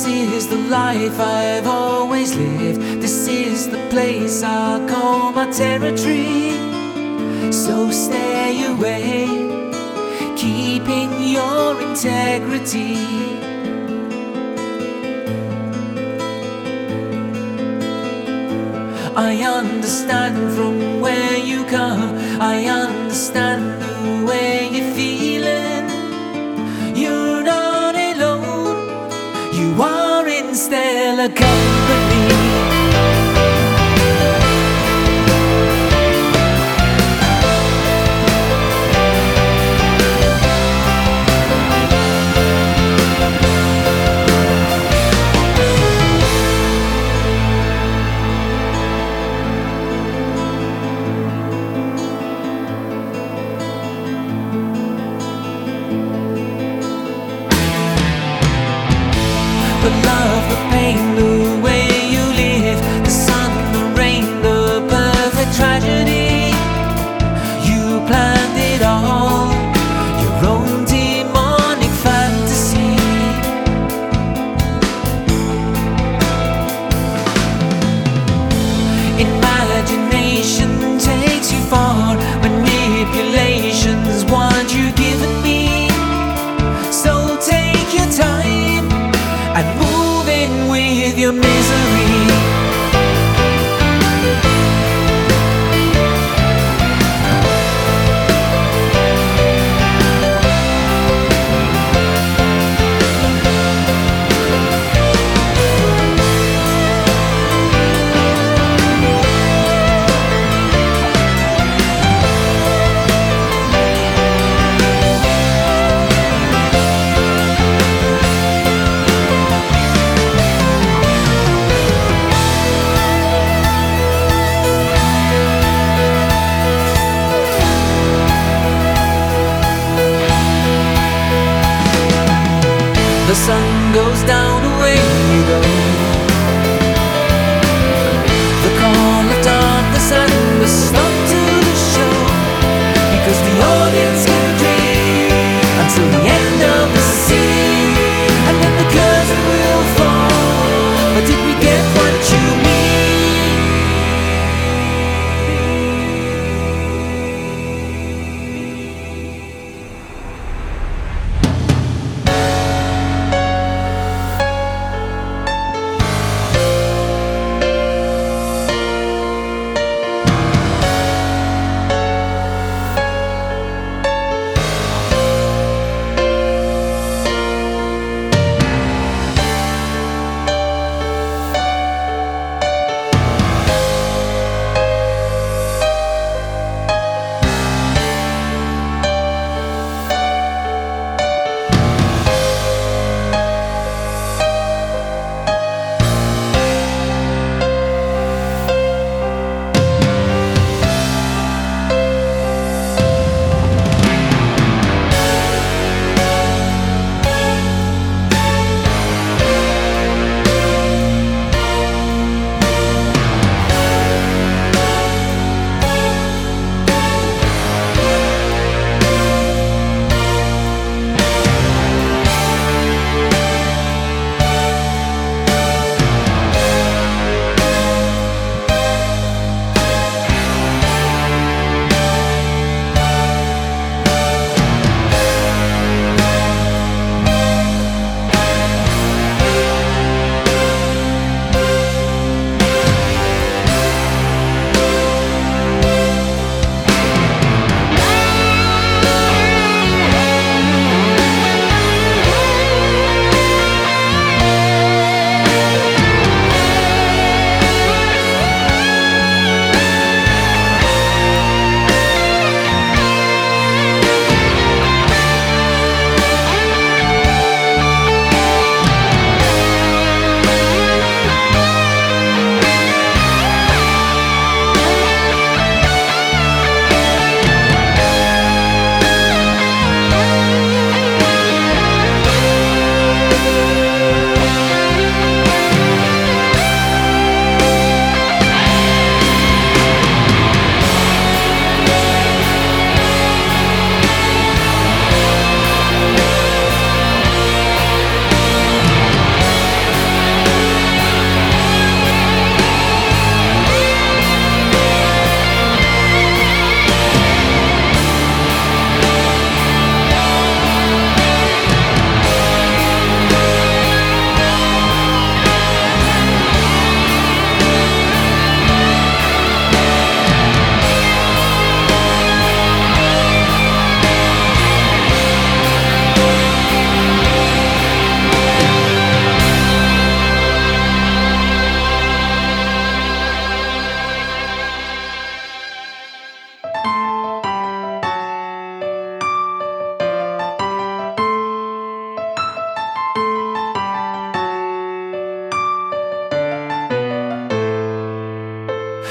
is the life I've always lived. This is the place I call my territory. So stay away, keeping your integrity. I understand from where you come, I understand the way you're feeling. You're not alone, you are in stellar company. The love, the pain, the way you live, the sun, the rain, the perfect tragedy. You planned it all, your own demonic fantasy. Imagination takes you far, manipulation's what you've given me. So take your time and move in with your misery. The sun goes down away you go. The call of darkness and the stop to the show, because the audience can dream until the end of the scene, and then the curtain will fall. But did we get what you mean?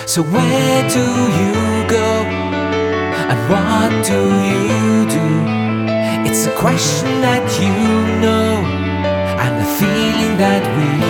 So where do you go? And what do you do? It's a question that you know, and the feeling that we